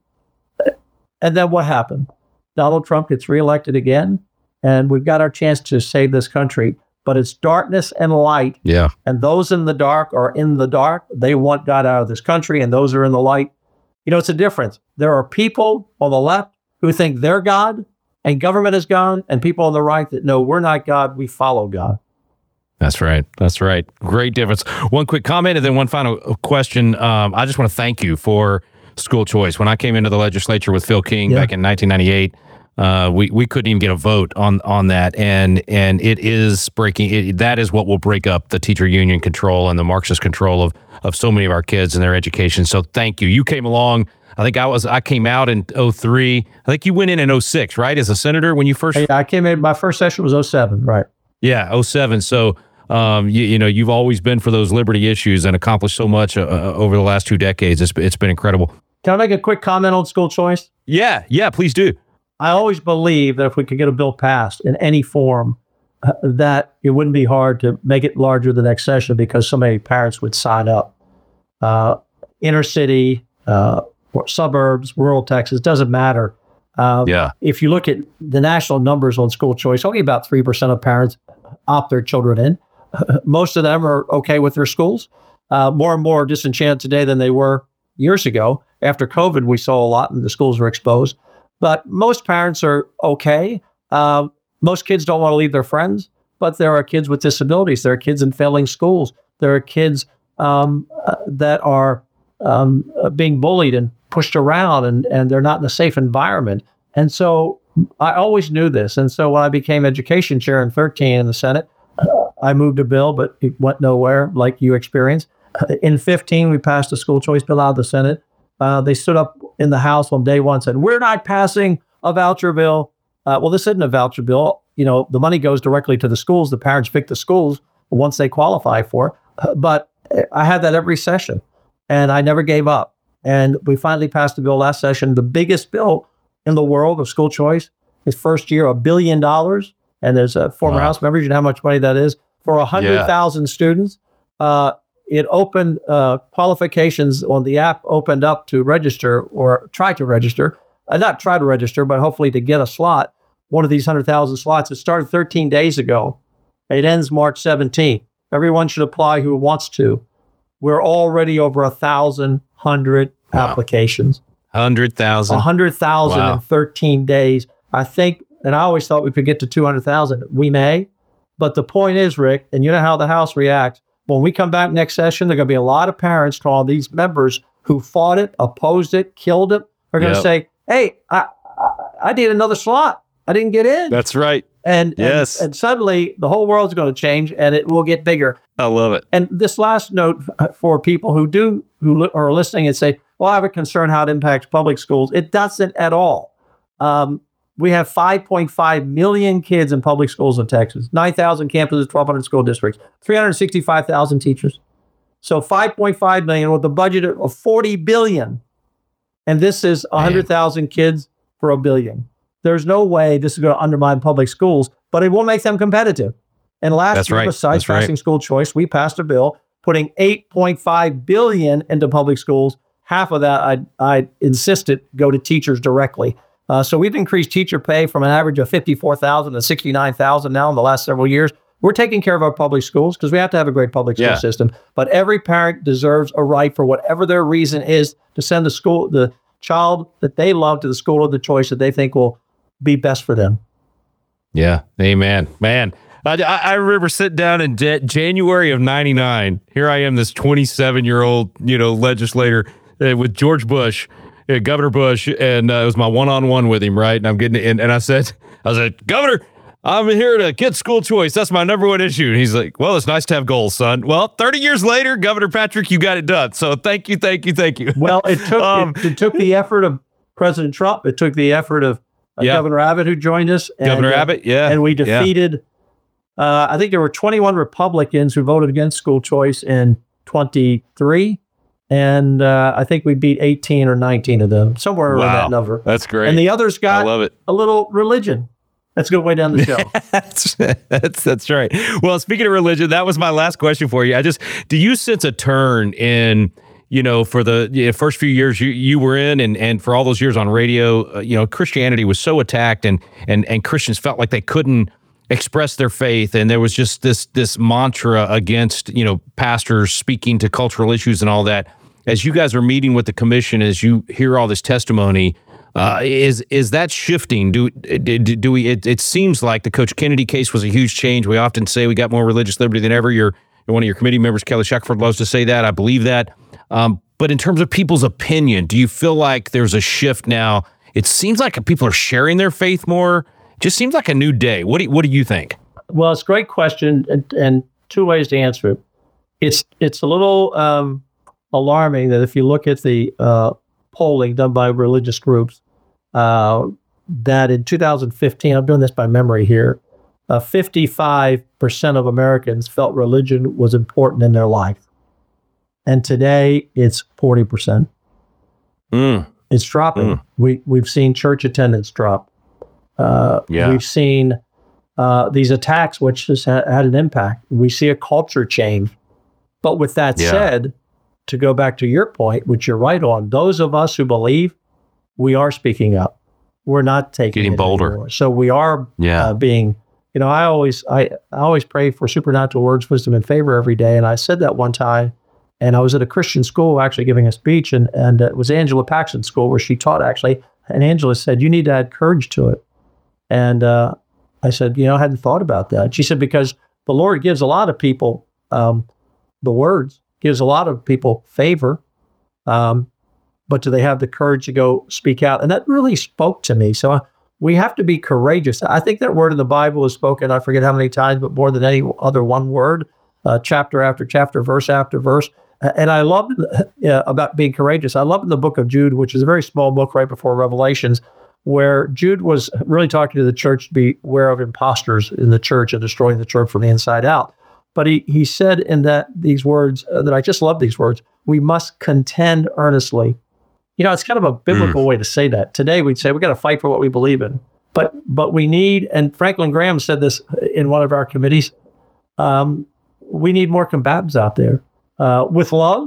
and then what happened? Donald Trump gets reelected again, and we've got our chance to save this country. But it's darkness and light. Yeah. And those in the dark are in the dark. They want God out of this country, and those are in the light. You know, it's a difference. There are people on the left who think they're God, And government is gone, and people on the right that know we're not God, we follow God. That's right. That's right. Great difference. One quick comment and then one final question. Um, I just want to thank you for school choice. When I came into the legislature with Phil King yeah. back in nineteen ninety-eight, uh, we we couldn't even get a vote on on that, and and it is breaking. It, that is what will break up the teacher union control and the Marxist control of of so many of our kids and their education. So thank you. You came along. I think I was I came out in oh three. I think you went in in oh six, right, as a senator when you first. Yeah, I came in. My first session was oh seven, right? Yeah, oh seven. So. Um, you, you know, you've always been for those liberty issues and accomplished so much uh, over the last two decades. It's it's been incredible. Can I make a quick comment on school choice? Yeah, yeah, please do. I always believe that if we could get a bill passed in any form, uh, that it wouldn't be hard to make it larger the next session because so many parents would sign up. Uh, inner city, uh, suburbs, rural Texas, doesn't matter. Uh, yeah. If you look at the national numbers on school choice, only about three percent of parents opt their children in. Most of them are okay with their schools. Uh, more and more disenchanted today than they were years ago. After COVID, we saw a lot and the schools were exposed. But most parents are okay. Uh, most kids don't want to leave their friends, but there are kids with disabilities. There are kids in failing schools. There are kids um, uh, that are um, uh, being bullied and pushed around, and, and they're not in a safe environment. And so I always knew this. And so when I became education chair in thirteen in the Senate, I moved a bill, but it went nowhere like you experienced. In fifteen, we passed a school choice bill out of the Senate. Uh, they stood up in the House on day one and said, we're not passing a voucher bill. Uh, well, this isn't a voucher bill. You know, the money goes directly to the schools. The parents pick the schools once they qualify for it. Uh, but I had that every session, and I never gave up. And we finally passed the bill last session, the biggest bill in the world of school choice. His first year, a billion dollars. And there's a former wow. House member, you know how much money that is, for one hundred thousand yeah. students. Uh, it opened uh, qualifications on the app, opened up to register or try to register, uh, not try to register, but hopefully to get a slot, one of these one hundred thousand slots. It started thirteen days ago. It ends March seventeenth. Everyone should apply who wants to. We're already over a thousand hundred wow. applications. one hundred thousand. one hundred thousand wow. in thirteen days. I think, and I always thought we could get to two hundred thousand. We may. But the point is, Rick, and you know how the House reacts, when we come back next session, there are going to be a lot of parents calling these members who fought it, opposed it, killed it. Are going to yep. say, hey, I, I I need another slot. I didn't get in. That's right. And, yes. and, and suddenly the whole world's going to change and it will get bigger. I love it. And this last note for people who do, who are listening and say, well, I have a concern how it impacts public schools. It doesn't at all. Um, We have five point five million kids in public schools in Texas, nine thousand campuses, twelve hundred school districts, three hundred sixty-five thousand teachers. So five point five million with a budget of forty billion. And this is one hundred thousand kids for a billion. There's no way this is going to undermine public schools, but it will make them competitive. And last That's year, right. besides That's passing right. school choice, we passed a bill putting eight point five billion into public schools. Half of that I I insisted go to teachers directly. Uh, so we've increased teacher pay from an average of fifty-four thousand to sixty-nine thousand now in the last several years. We're taking care of our public schools because we have to have a great public school yeah. system. But every parent deserves a right for whatever their reason is to send the school, the child that they love to the school of the choice that they think will be best for them. Yeah. Amen. Man, I, I remember sitting down in J- January of ninety-nine. Here I am, this twenty-seven-year-old, you know, legislator uh, with George Bush. Yeah, Governor Bush, and uh, it was my one-on-one with him, right? And I'm getting in, and I said, I said, Governor, I'm here to get school choice. That's my number one issue. And he's like, well, it's nice to have goals, son. Well, thirty years later, Governor Patrick, you got it done. So thank you, thank you, thank you. Well, it took um, it, it took the effort of President Trump. It took the effort of uh, yeah. Governor Abbott, who joined us. And, Governor uh, Abbott, yeah. And we defeated, yeah. uh, I think there were twenty-one Republicans who voted against school choice in twenty-three. And uh, I think we beat eighteen or nineteen of them, somewhere wow. around that number. That's great. And the others got I love it. a little religion. That's a good way down the show. that's, that's that's right. Well, speaking of religion, that was my last question for you. I just, do you sense a turn in, you know, for the you know, first few years you, you were in and, and for all those years on radio, uh, you know, Christianity was so attacked and, and, and Christians felt like they couldn't express their faith, and there was just this this mantra against, you know, pastors speaking to cultural issues and all that. As you guys are meeting with the commission, as you hear all this testimony, Uh, is is that shifting? Do do, do we? It, it seems like the Coach Kennedy case was a huge change. We often say we got more religious liberty than ever. You're, you're one of your committee members, Kelly Shackelford, loves to say that. I believe that. Um, but in terms of people's opinion, do you feel like there's a shift now? It seems like people are sharing their faith more. It just seems like a new day. What do you, what do you think? Well, it's a great question, and, and two ways to answer it. It's it's a little um, alarming that if you look at the uh, polling done by religious groups, uh, that in two thousand fifteen, I'm doing this by memory here, uh, fifty-five percent of Americans felt religion was important in their life. And today it's forty percent. Mm. It's dropping. Mm. We, we've seen church attendance drop. Uh, yeah. We've seen uh, these attacks, which has ha- had an impact. We see a culture change. But with that yeah. said, to go back to your point, which you're right on, those of us who believe, we are speaking up. We're not taking getting it bolder. Anymore. So we are yeah. uh, being, you know, I always, I, I always pray for supernatural words, wisdom, and favor every day. And I said that one time, and I was at a Christian school actually giving a speech, and, and it was Angela Paxton's school where she taught actually. And Angela said, you need to add courage to it. And uh, I said, you know, I hadn't thought about that. She said, because the Lord gives a lot of people um, the words, gives a lot of people favor, um, but do they have the courage to go speak out? And that really spoke to me. So uh, we have to be courageous. I think that word in the Bible is spoken, I forget how many times, but more than any other one word, uh, chapter after chapter, verse after verse. And I love uh, about being courageous. I love in the book of Jude, which is a very small book right before Revelations, where Jude was really talking to the church to be aware of imposters in the church and destroying the church from the inside out. But he he said in that these words uh, that I just love these words, we must contend earnestly. You know, it's kind of a biblical mm. way to say that. Today we'd say we got to fight for what we believe in. But but we need, and Franklin Graham said this in one of our committees, um, we need more combatants out there uh, with love,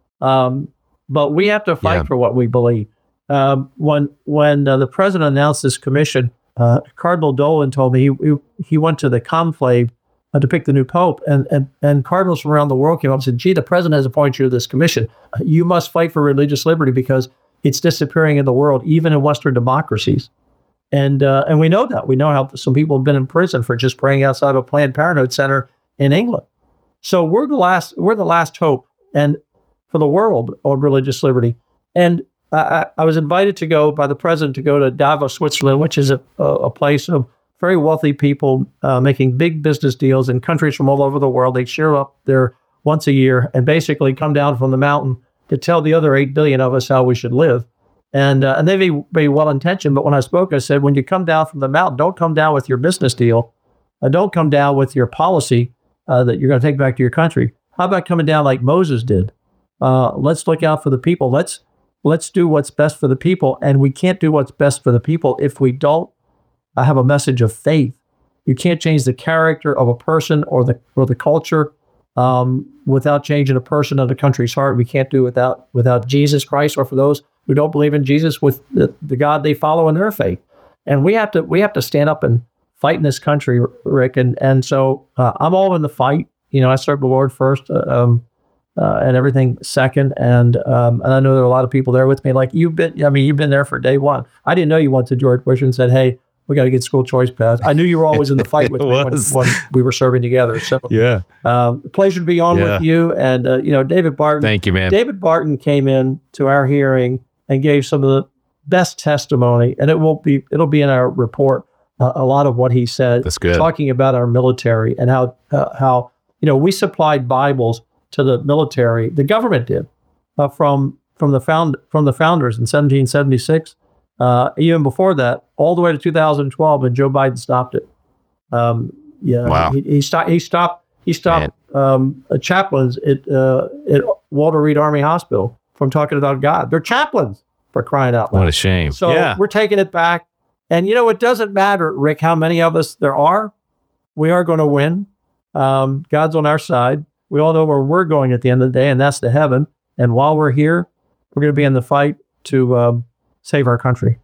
um, but we have to fight yeah. for what we believe. Um, when when uh, the president announced this commission, uh, Cardinal Dolan told me he, he, he went to the conclave uh, to pick the new pope, and, and, and cardinals from around the world came up and said, gee, the president has appointed you to this commission. You must fight for religious liberty because it's disappearing in the world, even in Western democracies. And uh, and we know that. We know how some people have been in prison for just praying outside of a Planned Parenthood center in England. So we're the last we're the last hope and for the world on religious liberty. And I, I was invited to go by the president to go to Davos, Switzerland, which is a, a place of very wealthy people uh, making big business deals in countries from all over the world. They show up there once a year and basically come down from the mountain to tell the other eight billion of us how we should live. And uh, and they may be well-intentioned, but when I spoke, I said, when you come down from the mountain, don't come down with your business deal. Uh, don't come down with your policy uh, that you're going to take back to your country. How about coming down like Moses did? Uh, let's look out for the people. Let's let's do what's best for the people. And we can't do what's best for the people if we don't uh, have a message of faith. You can't change the character of a person or the or the culture um, without changing a person or the country's heart. We can't do it without without Jesus Christ, or for those who don't believe in Jesus, with the, the God they follow in their faith. And we have to we have to stand up and fight in this country, Rick. And and so uh, I'm all in the fight. You know, I serve the Lord first, uh, um, uh, and everything second. And um, and I know there are a lot of people there with me. Like you've been, I mean, you've been there for day one. I didn't know you went to George Bush and said, "Hey, we got to get school choice passed." I knew you were always in the fight with me when, when we were serving together. So yeah, um, pleasure to be on yeah. with you. And uh, you know, David Barton. Thank you, man. David Barton came in to our hearing and gave some of the best testimony, and it will be it'll be in our report. Uh, a lot of what he said, That's good. Talking about our military and how uh, how you know we supplied Bibles to the military. The government did uh, from from the found from the founders in seventeen seventy-six. Uh, even before that, all the way to two thousand twelve, and Joe Biden stopped it. Um, yeah, wow. he, he stopped. He stopped. He stopped um, uh, chaplains at uh, at Walter Reed Army Hospital from talking about God. They're chaplains, for crying out loud. What a shame. So yeah. we're taking it back. And, you know, it doesn't matter, Rick, how many of us there are. We are going to win. Um, God's on our side. We all know where we're going at the end of the day, and that's to heaven. And while we're here, we're going to be in the fight to um, save our country.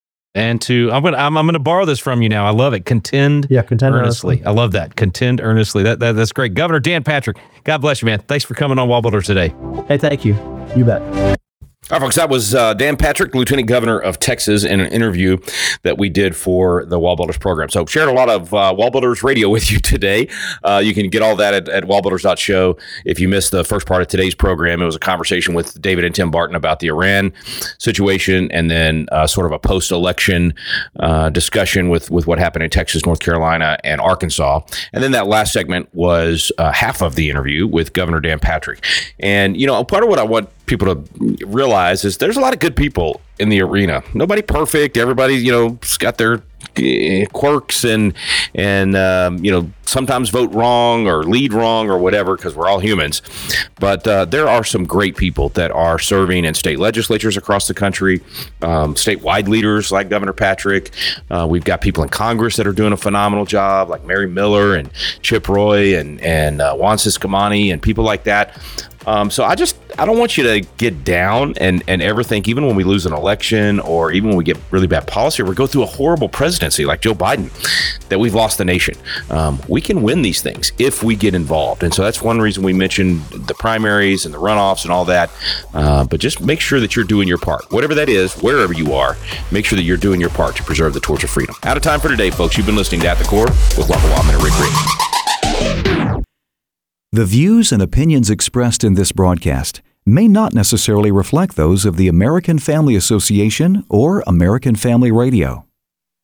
And to, I'm going to I'm, I'm going to borrow this from you now. I love it. Contend, yeah, contend earnestly. earnestly. I love that. Contend earnestly. That, that That's great. Governor Dan Patrick, God bless you, man. Thanks for coming on Wallbuilders today. Hey, thank you. You bet. All right, folks, that was uh, Dan Patrick, Lieutenant Governor of Texas, in an interview that we did for the Wall Builders program. So shared a lot of uh, Wall Builders radio with you today. Uh, you can get all that at, at wall builders dot show. If you missed the first part of today's program, it was a conversation with David and Tim Barton about the Iran situation, and then uh, sort of a post-election uh, discussion with, with what happened in Texas, North Carolina, and Arkansas. And then that last segment was uh, half of the interview with Governor Dan Patrick. And, you know, part of what I want people to realize is there's a lot of good people in the arena. Nobody perfect. Everybody, you know, got their quirks and, and um, you know, sometimes vote wrong or lead wrong or whatever, because we're all humans. But uh, there are some great people that are serving in state legislatures across the country, um, statewide leaders like Governor Patrick. Uh, we've got people in Congress that are doing a phenomenal job, like Mary Miller and Chip Roy and, and uh, Juan Ciscomani and people like that. Um, so I just, I don't want you to get down and, and ever think, even when we lose an election or even when we get really bad policy or we go through a horrible presidency like Joe Biden, that we've lost the nation. Um, we can win these things if we get involved. And so that's one reason we mentioned the primaries and the runoffs and all that. Uh, but just make sure that you're doing your part. Whatever that is, wherever you are, make sure that you're doing your part to preserve the torch of freedom. Out of time for today, folks. You've been listening to At the Core with Waka Wallman and Rick Green. The views and opinions expressed in this broadcast may not necessarily reflect those of the American Family Association or American Family Radio.